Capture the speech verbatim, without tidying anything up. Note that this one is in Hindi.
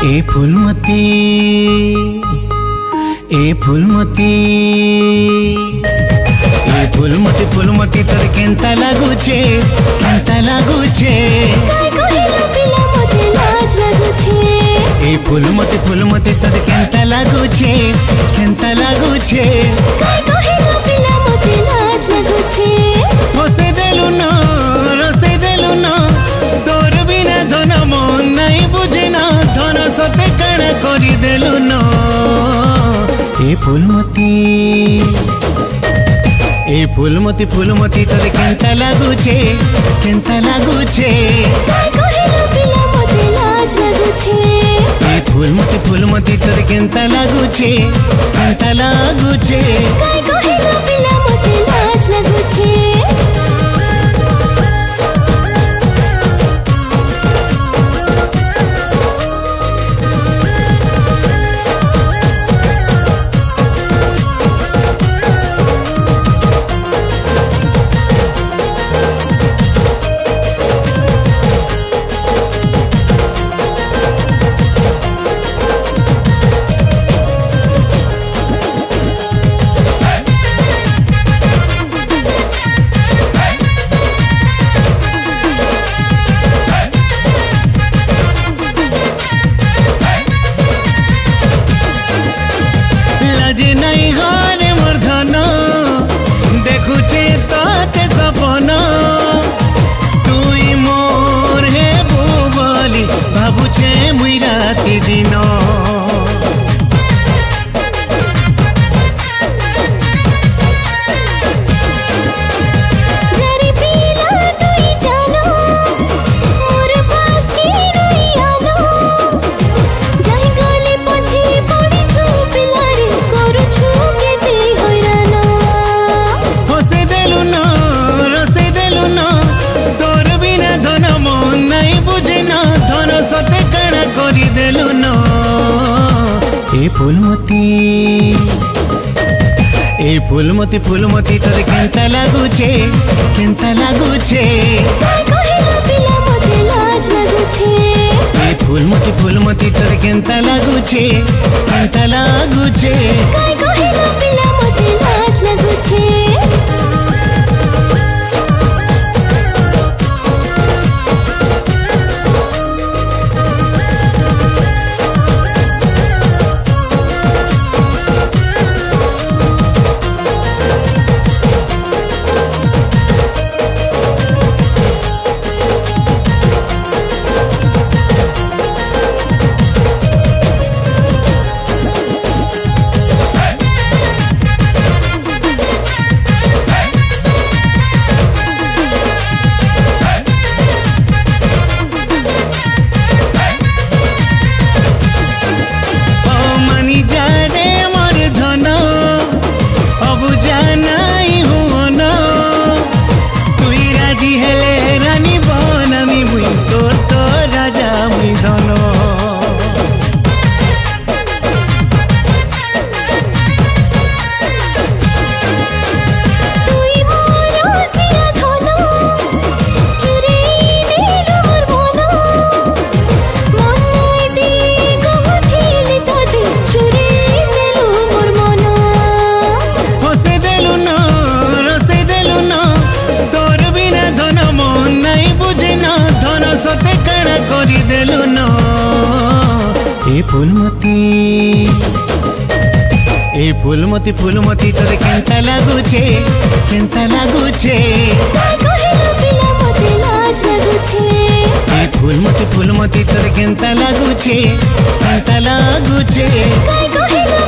ए फूलमती ए फूलमती ए फूलमती फूलमती तोर केंता लागुचे केंता लागुचे काय कहिला पिला मते लाज लागुचे ए फूलमती फूलमती तोर केंता लागुचे केंता लागुचे काय कहिला पिला मते लाज लागुचे हसे देलु न रसे देलु न तोर बिना धन मन नहीं बुझे ना धन सते कण करी देलु न ए फूलमती ए फूलमती फूलमती तोर केंता लागुचे केंता लागुचे काय कहिला पिला मते लाज लागुचे ए फूलमती फूलमती तोर केंता लागुचे केंता लागुचे काय कहिला पिला मते लाज लागुचे जे नहीं घरे मोर धन देखुचे तोते सपन तुई मोर हे बोली भाबुचे मुई राति दिन जरी पीला तुई जानो मोर पास की नहीं आनो जाई गली पछि पड़ी छु पिलारी करू छु केते हैरान हसे देलु न रसे देलु न तोर बिना धन मन नहीं बुझे न धन सते कण करी देलु न ए फूलमती ए फूलमती फूलमती तोर केंता लागुचे केंता लागुचे काय कहिला पिला मते लाज लागुचे ए फूलमती फूलमती तोर केंता लागुचे केंता लागुचे काय कहिला पिला मते लाज लागुचे ए फूलमती ए फूलमती फूलमती तोर केंता लागुचे केंता लागुचे काय कहिला पिला मते लाज लागुचे ए फूलमती फूलमती तोर केंता लागुचे केंता लागुचे काय कहिला